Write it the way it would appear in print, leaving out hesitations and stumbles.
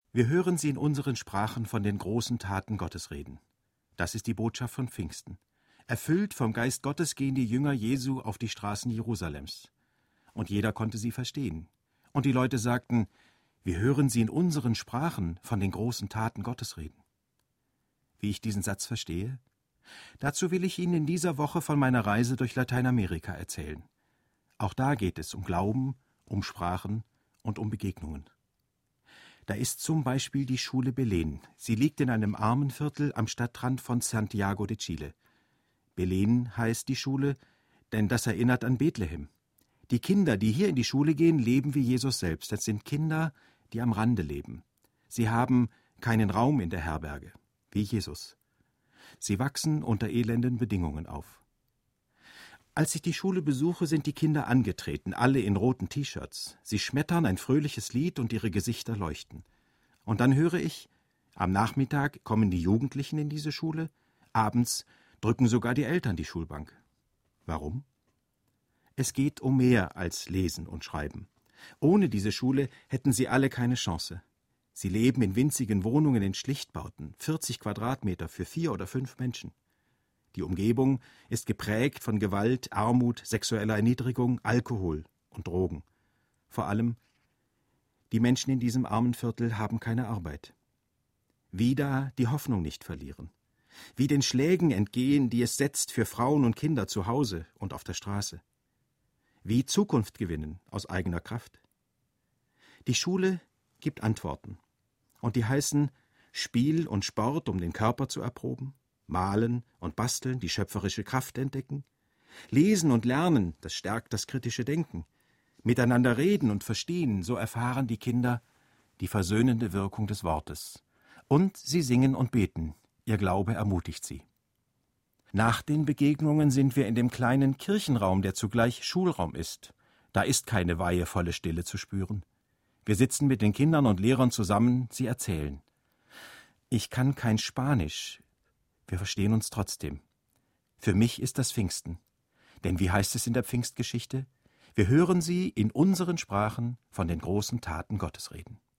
Wir hören sie in unseren Sprachen von den großen Taten Gottes reden. Das ist die Botschaft von Pfingsten. Erfüllt vom Geist Gottes gehen die Jünger Jesu auf die Straßen Jerusalems. Und jeder konnte sie verstehen. Und die Leute sagten, wir hören sie in unseren Sprachen von den großen Taten Gottes reden. Wie ich diesen Satz verstehe? Dazu will ich Ihnen in dieser Woche von meiner Reise durch Lateinamerika erzählen. Auch da geht es um Glauben, um Sprachen und um Begegnungen. Da ist zum Beispiel die Schule Belén. Sie liegt in einem Armenviertel am Stadtrand von Santiago de Chile. Belén heißt die Schule, denn das erinnert an Bethlehem. Die Kinder, die hier in die Schule gehen, leben wie Jesus selbst. Das sind Kinder, die am Rande leben. Sie haben keinen Raum in der Herberge, wie Jesus. Sie wachsen unter elenden Bedingungen auf. Als ich die Schule besuche, sind die Kinder angetreten, alle in roten T-Shirts. Sie schmettern ein fröhliches Lied und ihre Gesichter leuchten. Und dann höre ich, am Nachmittag kommen die Jugendlichen in diese Schule, abends drücken sogar die Eltern die Schulbank. Warum? Es geht um mehr als Lesen und Schreiben. Ohne diese Schule hätten sie alle keine Chance. Sie leben in winzigen Wohnungen in Schlichtbauten, 40 Quadratmeter für 4 oder 5 Menschen. Die Umgebung ist geprägt von Gewalt, Armut, sexueller Erniedrigung, Alkohol und Drogen. Vor allem, die Menschen in diesem armen Viertel haben keine Arbeit. Wieder die Hoffnung nicht verlieren. Wie den Schlägen entgehen, die es setzt für Frauen und Kinder zu Hause und auf der Straße. Wie Zukunft gewinnen aus eigener Kraft. Die Schule gibt Antworten. Und die heißen Spiel und Sport, um den Körper zu erproben, Malen und Basteln, die schöpferische Kraft entdecken, Lesen und Lernen, das stärkt das kritische Denken, miteinander reden und verstehen, so erfahren die Kinder die versöhnende Wirkung des Wortes. Und sie singen und beten, ihr Glaube ermutigt sie. Nach den Begegnungen sind wir in dem kleinen Kirchenraum, der zugleich Schulraum ist. Da ist keine weihevolle Stille zu spüren. Wir sitzen mit den Kindern und Lehrern zusammen, sie erzählen. Ich kann kein Spanisch. Wir verstehen uns trotzdem. Für mich ist das Pfingsten. Denn wie heißt es in der Pfingstgeschichte? Wir hören sie in unseren Sprachen von den großen Taten Gottes reden.